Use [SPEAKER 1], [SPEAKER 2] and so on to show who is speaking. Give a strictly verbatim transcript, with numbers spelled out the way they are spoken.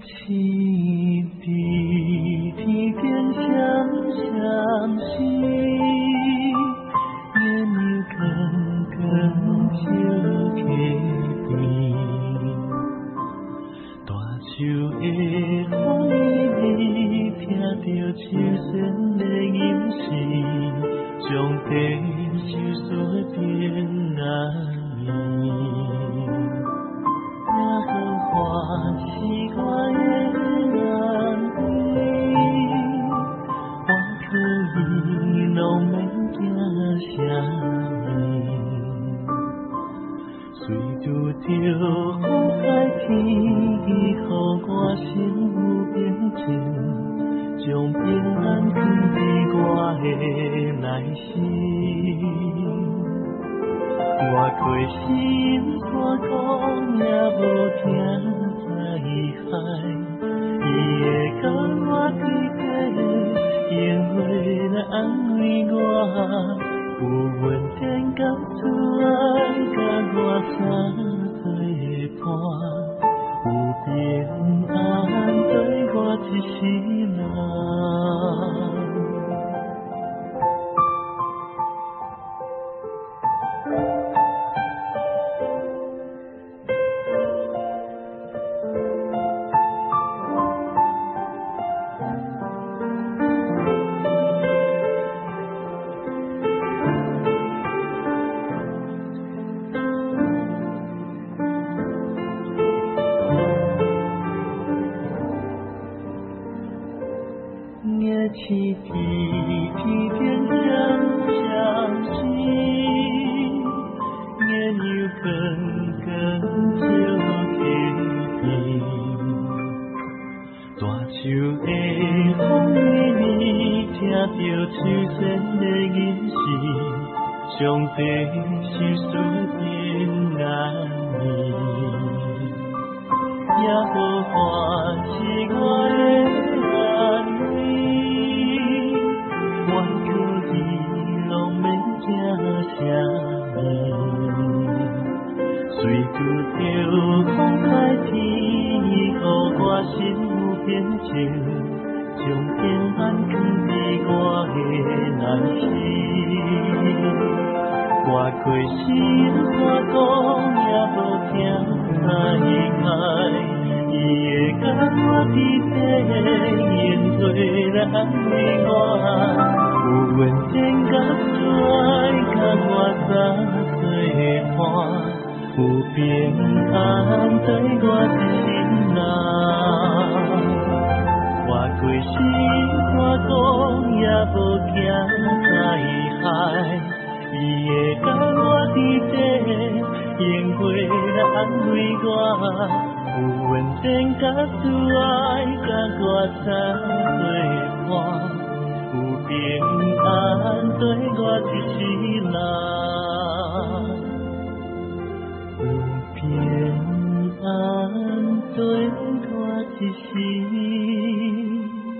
[SPEAKER 1] 是伫天边闪闪星，月亮光光照溪边，大树的风雨里，听着秋声的吟诗，将地收束平安眠。也好花是我的安慰，我可以拢免惊啥物，随拄着风海天意，予我心有平静，将平安藏伫我的内心。我开心山讲也无听在海，伊会甲我伫底，用话来安慰我，有阮天甲慈爱，甲我三做伴，有平安对我一世人。夜市伫天边闪闪星，月亮光光照溪边，大树的风雨里，听着秋声的吟诗，上帝是说平安眠。也好花是我的安慰，我可以拢免惊啥物，随拄着风海天意，予我心有平静，将平安藏伫我的内心。我开心山讲也无听在海，伊会甲我伫底，用话来安慰我，有阮天甲慈爱，甲我三做伴，有平安对我一世人。我开心山讲也无惊在海，伊会甲我伫底，用话来安慰我，有阮天甲慈爱，甲我三做伴，有平安对我一世人，有平安对我一世人。